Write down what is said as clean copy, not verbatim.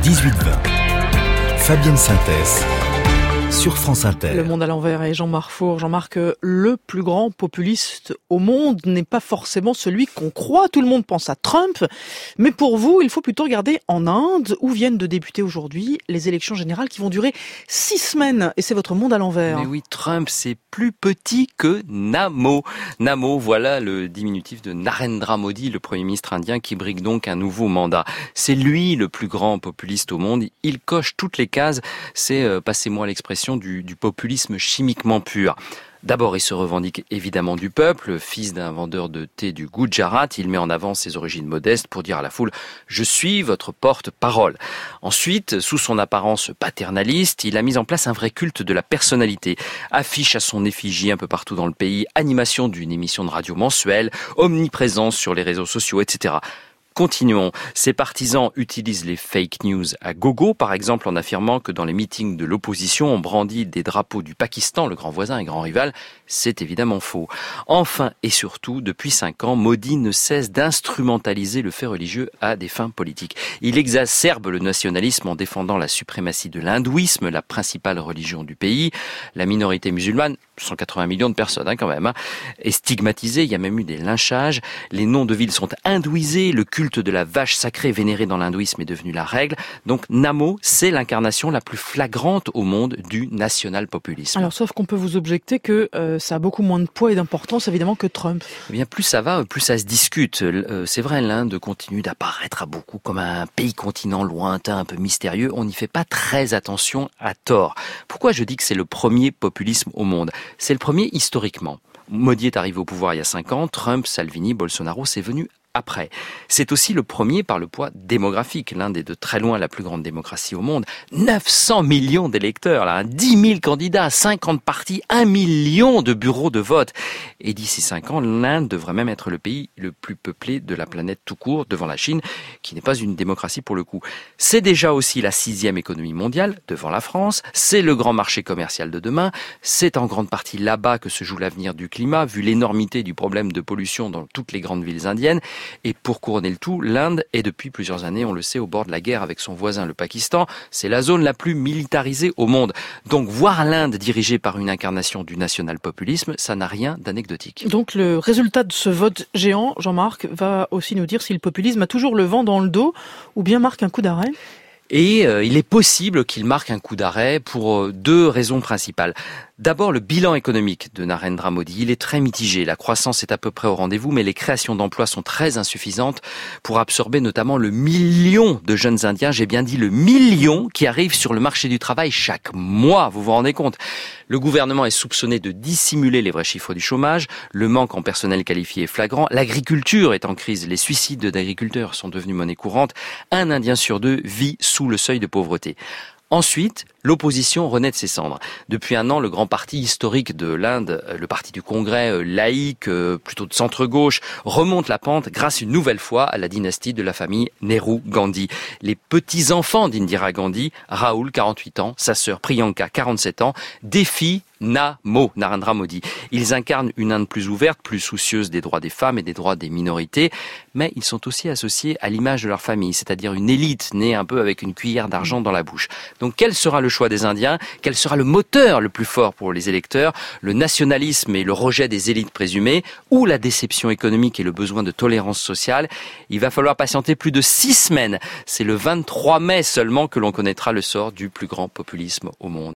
18-20. Fabienne Synthèse sur France Inter. Le Monde à l'envers et Jean-Marc Four. Jean-Marc, le plus grand populiste au monde n'est pas forcément celui qu'on croit. Tout le monde pense à Trump. Mais pour vous, il faut plutôt regarder en Inde, où viennent de débuter aujourd'hui les élections générales qui vont durer 6 semaines. Et c'est votre Monde à l'envers. Mais oui, Trump, c'est plus petit que Namo. Namo, voilà le diminutif de Narendra Modi, le Premier ministre indien, qui brigue donc un nouveau mandat. C'est lui le plus grand populiste au monde. Il coche toutes les cases. C'est, passez-moi l'expression, du populisme chimiquement pur. D'abord, il se revendique évidemment du peuple. Fils d'un vendeur de thé du Gujarat, il met en avant ses origines modestes pour dire à la foule « Je suis votre porte-parole ». Ensuite, sous son apparence paternaliste, il a mis en place un vrai culte de la personnalité. Affiche à son effigie un peu partout dans le pays, animation d'une émission de radio mensuelle, omniprésence sur les réseaux sociaux, etc. Continuons. Ses partisans utilisent les fake news à gogo, par exemple en affirmant que dans les meetings de l'opposition, on brandit des drapeaux du Pakistan, le grand voisin et grand rival. C'est évidemment faux. Enfin et surtout, depuis 5 ans, Modi ne cesse d'instrumentaliser le fait religieux à des fins politiques. Il exacerbe le nationalisme en défendant la suprématie de l'hindouisme, la principale religion du pays. La minorité musulmane, 180 millions de personnes quand même, est stigmatisée. Il y a même eu des lynchages. Les noms de villes sont hindouisés. Le culte de la vache sacrée vénérée dans l'hindouisme est devenu la règle. Donc Namo, c'est l'incarnation la plus flagrante au monde du national-populisme. Alors sauf qu'on peut vous objecter que ça a beaucoup moins de poids et d'importance évidemment que Trump. Eh bien plus ça va, plus ça se discute. C'est vrai, l'Inde continue d'apparaître à beaucoup comme un pays-continent lointain, un peu mystérieux. On n'y fait pas très attention à tort. Pourquoi je dis que c'est le premier populisme au monde ? C'est le premier historiquement. Modi est arrivé au pouvoir il y a 5 ans, Trump, Salvini, Bolsonaro, c'est venu après. C'est aussi le premier par le poids démographique. L'Inde est de très loin la plus grande démocratie au monde. 900 millions d'électeurs, 10 000 candidats, 50 partis, 1 million de bureaux de vote. Et d'ici 5 ans, l'Inde devrait même être le pays le plus peuplé de la planète tout court, devant la Chine, qui n'est pas une démocratie pour le coup. C'est déjà aussi la 6e économie mondiale, devant la France. C'est le grand marché commercial de demain. C'est en grande partie là-bas que se joue l'avenir du climat, vu l'énormité du problème de pollution dans toutes les grandes villes indiennes. Et pour couronner le tout, l'Inde est depuis plusieurs années, on le sait, au bord de la guerre avec son voisin, le Pakistan. C'est la zone la plus militarisée au monde. Donc voir l'Inde dirigée par une incarnation du national-populisme, ça n'a rien d'anecdotique. Donc le résultat de ce vote géant, Jean-Marc, va aussi nous dire si le populisme a toujours le vent dans le dos ou bien marque un coup d'arrêt. Et il est possible qu'il marque un coup d'arrêt pour 2 raisons principales. D'abord, le bilan économique de Narendra Modi, il est très mitigé. La croissance est à peu près au rendez-vous, mais les créations d'emplois sont très insuffisantes pour absorber notamment le million de jeunes Indiens, j'ai bien dit le million, qui arrivent sur le marché du travail chaque mois, vous vous rendez compte ? Le gouvernement est soupçonné de dissimuler les vrais chiffres du chômage, le manque en personnel qualifié est flagrant, l'agriculture est en crise, les suicides d'agriculteurs sont devenus monnaie courante, 1 Indien sur 2 vit sous le seuil de pauvreté. Ensuite, l'opposition renaît de ses cendres. Depuis 1 an, le grand parti historique de l'Inde, le parti du Congrès, laïque, plutôt de centre-gauche, remonte la pente grâce une nouvelle fois à la dynastie de la famille Nehru-Gandhi. Les petits-enfants d'Indira Gandhi, Rahul, 48 ans, sa sœur Priyanka, 47 ans, défient Narendra Modi. Ils incarnent une Inde plus ouverte, plus soucieuse des droits des femmes et des droits des minorités, mais ils sont aussi associés à l'image de leur famille, c'est-à-dire une élite née un peu avec une cuillère d'argent dans la bouche. Donc quel sera le choix des Indiens ? Quel sera le moteur le plus fort pour les électeurs ? Le nationalisme et le rejet des élites présumées, ou la déception économique et le besoin de tolérance sociale ? Il va falloir patienter plus de 6 semaines. C'est le 23 mai seulement que l'on connaîtra le sort du plus grand populisme au monde.